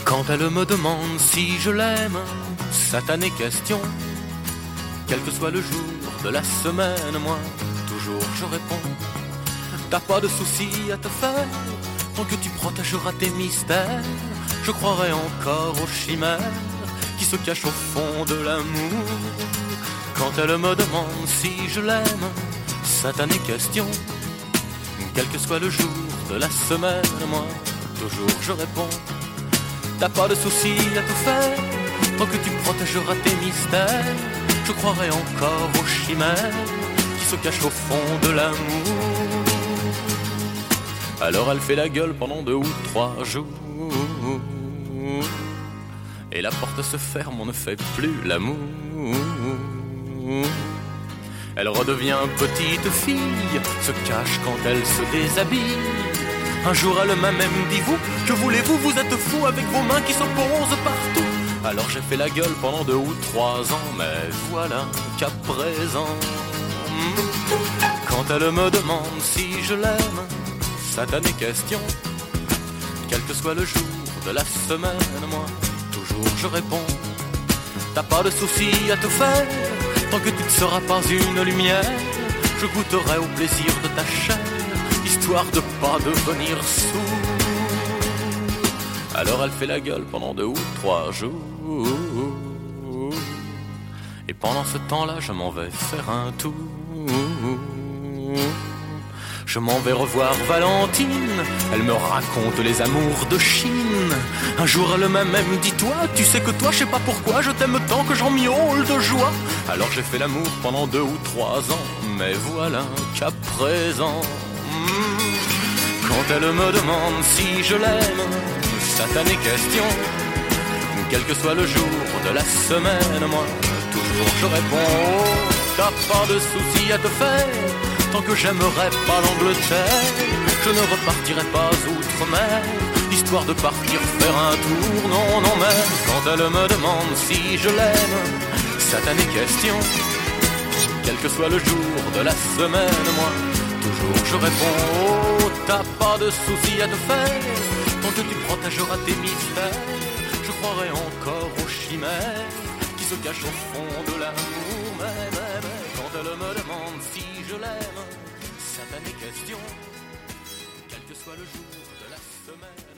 Quand elle me demande si je l'aime, satanée question. Quel que soit le jour de la semaine, moi, toujours je réponds. T'as pas de soucis à te faire, tant que tu protégeras tes mystères. Je croirai encore aux chimères qui se cachent au fond de l'amour. Quand elle me demande si je l'aime, satanée question. Quel que soit le jour de la semaine, moi, toujours je réponds. T'as pas de soucis à te faire, tant que tu protégeras tes mystères. Je croirai encore aux chimères qui se cachent au fond de l'amour. Alors elle fait la gueule pendant 2 ou 3 jours, et la porte se ferme, on ne fait plus l'amour. Elle redevient petite fille, se cache quand elle se déshabille. Un jour elle m'a même dit vous, que voulez-vous, vous êtes fou avec vos mains qui s'opposent partout. Alors j'ai fait la gueule pendant 2 ou 3 ans, mais voilà qu'à présent, quand elle me demande si je l'aime, satanée question. Quel que soit le jour de la semaine, moi, toujours je réponds. T'as pas de soucis à te faire, tant que tu ne seras pas une lumière. Je goûterai au plaisir de ta chair, histoire de pas devenir sourd. Alors elle fait la gueule pendant 2 ou 3 jours, et pendant ce temps-là je m'en vais faire un tour. Je m'en vais revoir Valentine, elle me raconte les amours de Chine. Un jour elle m'a même dit toi, tu sais que toi, je sais pas pourquoi, je t'aime tant que j'en miaule de joie. Alors j'ai fait l'amour pendant 2 ou 3 ans, mais voilà qu'à présent, quand elle me demande si je l'aime, satanée question. Quel que soit le jour de la semaine, moi, toujours je réponds. T'as pas de soucis à te faire, tant que j'aimerais pas l'Angleterre. Je ne repartirai pas outre-mer, histoire de partir faire un tour. Non, non, mais quand elle me demande si je l'aime, satanée question. Quel que soit le jour de la semaine, moi, toujours je réponds. Oh, t'as pas de soucis à te faire, tant que tu protégeras tes mystères. Je croirai encore aux chimères qui se cachent au fond de l'amour. Mais quand elle me demande si je l'aime, satanée question. Quel que soit le jour de la semaine.